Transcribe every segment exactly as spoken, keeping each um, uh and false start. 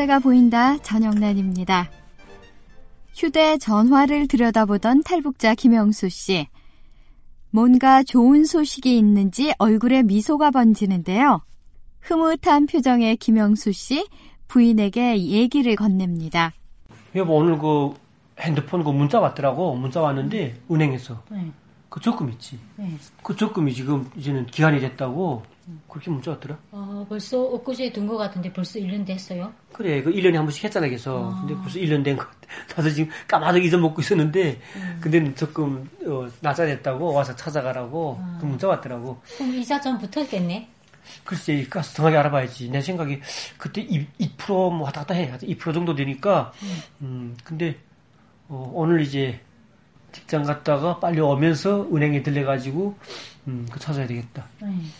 차자가 보인다. 전영란입니다. 휴대전화를 들여다보던 탈북자 김영수 씨. 뭔가 좋은 소식이 있는지 얼굴에 미소가 번지는데요. 흐뭇한 표정의 김영수 씨, 부인에게 얘기를 건넵니다. 여보, 오늘 그 핸드폰 그 문자 왔더라고. 문자 왔는데 은행에서 네. 그 적금 있지. 네. 그 적금이 지금 이제는 기한이 됐다고 그렇게 문자 왔더라. 아, 벌써 엊그제 든 거 같은데 벌써 일 년 됐어요? 그래, 그 일 년에 한 번씩 했잖아, 그래서. 아. 근데 벌써 일 년 된 거 같아. 나도 지금 까마득 잊어먹고 있었는데, 음. 근데 적금, 어, 날짜 됐다고 와서 찾아가라고 아. 그 문자 왔더라고. 그럼 이자 좀 붙었겠네? 글쎄, 가서 정확히 알아봐야지. 내 생각에 그때 이 퍼센트 뭐 왔다 갔다 해. 이 퍼센트 정도 되니까, 음, 음 근데, 어, 오늘 이제 직장 갔다가 빨리 오면서 은행에 들려가지고, 음, 그 찾아야 되겠다. 음.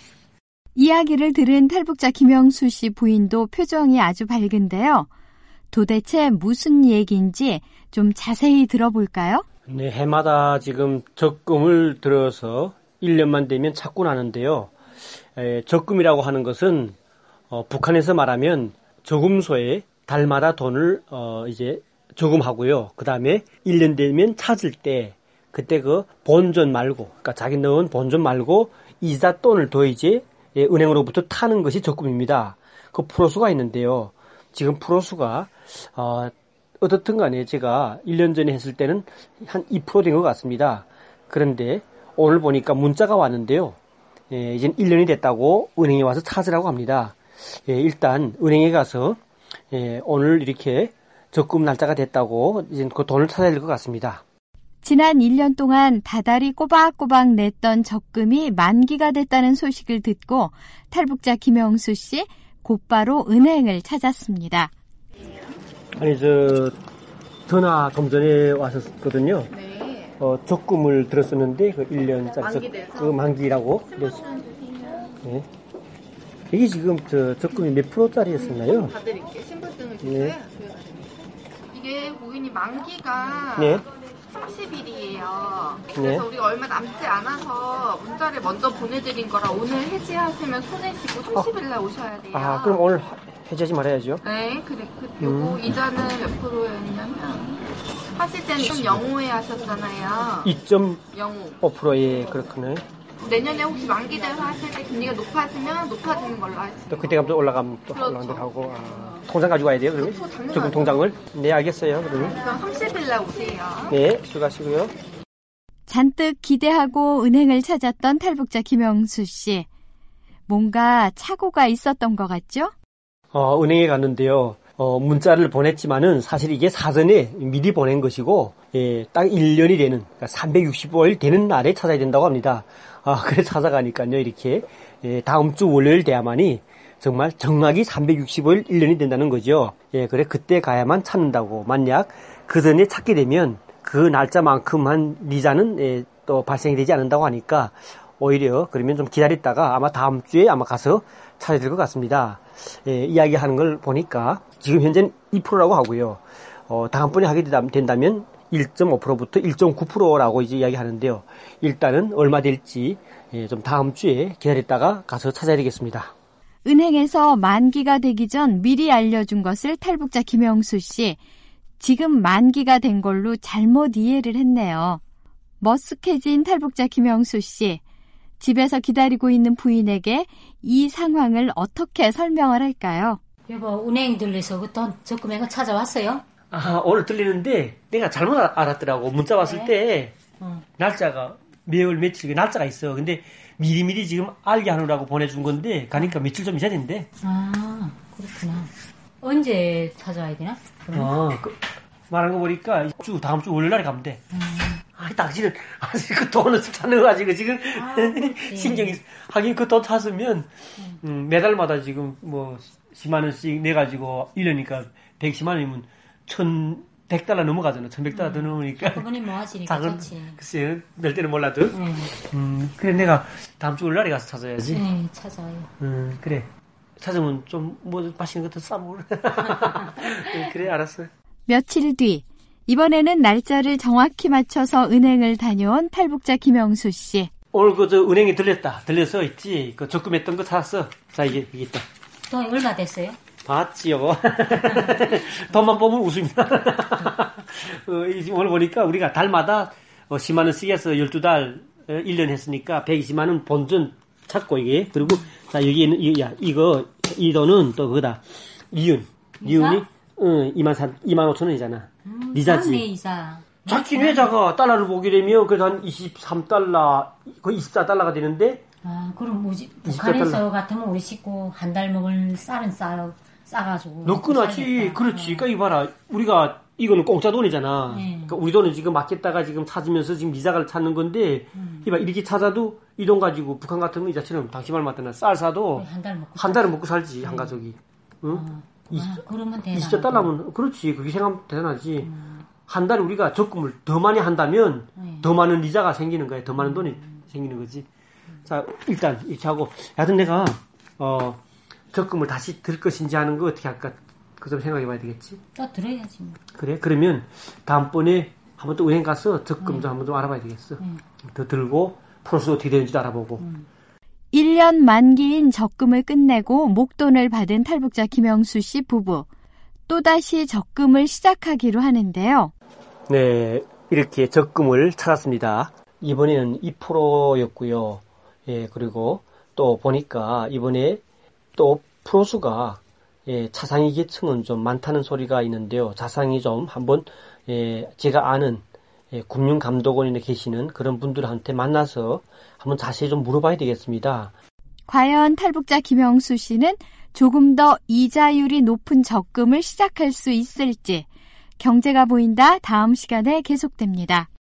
이야기를 들은 탈북자 김영수 씨 부인도 표정이 아주 밝은데요. 도대체 무슨 얘기인지 좀 자세히 들어볼까요? 네, 해마다 지금 적금을 들어서 일 년만 되면 찾고 나는데요. 에, 적금이라고 하는 것은 어, 북한에서 말하면 저금소에 달마다 돈을 어, 이제 저금하고요. 그 다음에 일 년 되면 찾을 때 그때 그 본전 말고, 그러니까 자기 넣은 본전 말고 이자 돈을 더 이제 예, 은행으로부터 타는 것이 적금입니다. 그 프로수가 있는데요. 지금 프로수가 어, 어떻든 간에 제가 일 년 전에 했을 때는 한 이 퍼센트 된 것 같습니다. 그런데 오늘 보니까 문자가 왔는데요. 예, 이제 일 년이 됐다고 은행에 와서 찾으라고 합니다. 예, 일단 은행에 가서 예, 오늘 이렇게 적금 날짜가 됐다고 이제 그 돈을 찾아야 될 것 같습니다. 지난 일 년 동안 다달이 꼬박꼬박 냈던 적금이 만기가 됐다는 소식을 듣고 탈북자 김영수 씨 곧바로 은행을 찾았습니다. 아니 저 전화 좀 전에 왔었거든요. 네. 어, 적금을 들었었는데 그 일 년짜리 만기돼서? 그 만기라고. 그래서 네. 이게 지금 저 적금이 몇 프로짜리였었나요? 받을게요. 신분증을 주세요. 네. 이게 고객이 만기가 네. 삼십 일이에요. 그래서 네. 우리가 얼마 남지 않아서 문자를 먼저 보내드린 거라 오늘 해지하시면 손해시고 삼십 일날 오셔야 돼요. 아 그럼 오늘 해지하지 말아야죠. 네, 그래. 그, 요거 음. 이자는 몇 프로였냐면 하실 때는 좀 영오에 하셨잖아요. 이 점 영오. 오 퍼센트에 그렇구나. 내년에 혹시 만기돼서 하실 때 금리가 높아지면 높아지는 걸로 하시죠. 또 그때 가면 또 올라가면 또 그렇죠. 올라간다 하고. 아, 통장 가지고 와야 돼요, 그러면? 그렇죠, 당연하죠. 적금 통장을? 네, 알겠어요, 그러면. 그럼 삼십 일날 오세요. 네, 수고하시고요. 잔뜩 기대하고 은행을 찾았던 탈북자 김영수 씨. 뭔가 착오가 있었던 것 같죠? 어, 은행에 갔는데요. 어, 문자를 보냈지만은 사실 이게 사전에 미리 보낸 것이고, 예, 딱 일 년이 되는, 그러니까 삼백육십오 일 되는 날에 찾아야 된다고 합니다. 아, 그래 찾아가니까요, 이렇게, 예, 다음 주 월요일 돼야만이 정말 정확히 삼백육십오 일 일 년이 된다는 거죠. 예, 그래, 그때 가야만 찾는다고. 만약 그 전에 찾게 되면 그 날짜만큼 한 이자는 예, 또 발생이 되지 않는다고 하니까 오히려 그러면 좀 기다렸다가 아마 다음 주에 아마 가서 찾아야 될 것 같습니다. 예, 이야기하는 걸 보니까 지금 현재는 이 퍼센트라고 하고요. 어, 다음번에 하게 된다면 일 점 오 퍼센트부터 일 점 구 퍼센트라고 이제 이야기하는데요. 일단은 얼마 될지 예, 좀 다음 주에 기다렸다가 가서 찾아야 되겠습니다. 은행에서 만기가 되기 전 미리 알려준 것을 탈북자 김영수 씨. 지금 만기가 된 걸로 잘못 이해를 했네요. 머쓱해진 탈북자 김영수 씨. 집에서 기다리고 있는 부인에게 이 상황을 어떻게 설명을 할까요? 여보, 은행 들려서 그 돈 적금액을 찾아왔어요? 아, 오늘 들리는데 내가 잘못 알았더라고. 문자 왔을 네. 때 응. 날짜가 매월 며칠 날짜가 있어. 근데 미리미리 지금 알게 하느라고 보내준 건데 가니까 며칠 좀 있어야 된대. 아, 그렇구나. 언제 찾아와야 되나? 어, 그, 말한 거 보니까 주 다음 주 월요일 날에 가면 돼. 음. 아, 당신은 아직 그 돈을 찾는가지고 지금 아, 신경이 하긴 그 돈 찾으면 음, 매달마다 지금 뭐 십만 원씩 내 가지고 일 년이니까 백십만 원이면 천백 달러 넘어가잖아. 천백 달러 음. 더 넘으니까. 그분이 모아지니까 작은, 좋지. 글쎄, 낼 때는 몰라도. 음. 음, 그래 내가 다음 주 월요일에 가서 찾아야지. 네, 찾아요. 음, 그래. 찾으면 좀 뭐 맛있는 것도 싸먹으라. 그래, 알았어. 며칠 뒤 이번에는 날짜를 정확히 맞춰서 은행을 다녀온 탈북자 김영수 씨. 오늘 그 저 은행에 들렸다. 들려서 있지. 그 적금했던 거 찾았어. 자, 이게 이게 있다. 돈 얼마 됐어요? 봤지요. 돈만 뽑으면 웃습니다. 어, 오늘 보니까 우리가 달마다 어, 십만 원 쓰기 해서 열두 달, 어, 일 년 했으니까 백이십만 원 본전 찾고 이게. 그리고, 자, 여기 있는, 이, 야, 이거, 이 돈은 또 그거다. 이윤. 이윤이, 응, 이만 사, 이만 오천 원이잖아. 음, 이자지. 작네, 이자. 작긴 회자가 달러를 보게 되면 그래도 한 이십삼 달러, 거의 이십사 달러가 되는데, 아, 그럼 뭐지? 이십사 북한에서 달러. 같으면 우리 식구 한 달 먹을 쌀은 싸, 싸가지고. 너끈하지. 살겠다. 그렇지. 어. 그러니까 이봐라. 우리가, 이거는 공짜 돈이잖아. 네. 그러니까 우리 돈은 지금 맡겼다가 지금 찾으면서 지금 이자를 찾는 건데, 음. 이봐, 이렇게 찾아도 이 돈 가지고 북한 같은 거 이자처럼 당신 말 맞다나 쌀 사도 한 달 먹고. 한 달은 먹고 살지, 한 가족이. 응? 어. 아, 그러면 대단하다. 이십사 달러면, 그렇지. 그렇게 생각하면 대단하지. 음. 한 달에 우리가 적금을 더 많이 한다면 네. 더 많은 이자가 생기는 거야. 더 많은 돈이 음. 생기는 거지. 자, 일단 이렇게 하고, 하여튼 내가, 어, 적금을 다시 들 것인지 하는 거 어떻게 할까? 그 점 생각해 봐야 되겠지. 또 들어야지 뭐. 그래? 그러면 다음번에 한번 또 은행 가서 적금 좀 음. 한번 좀 알아봐야 되겠어. 음. 더 들고 프로스 어떻게 되는지도 알아보고. 음. 일 년 만기인 적금을 끝내고 목돈을 받은 탈북자 김영수 씨 부부. 또다시 적금을 시작하기로 하는데요. 네, 이렇게 적금을 찾았습니다. 이번에는 이 퍼센트였고요. 예, 그리고 또 보니까 이번에 또 프로수가 예, 차상위 계층은 좀 많다는 소리가 있는데요. 자상이 좀 한번 예, 제가 아는 예, 금융감독원에 계시는 그런 분들한테 만나서 한번 자세히 좀 물어봐야 되겠습니다. 과연 탈북자 김영수 씨는 조금 더 이자율이 높은 적금을 시작할 수 있을지 경제가 보인다 다음 시간에 계속됩니다.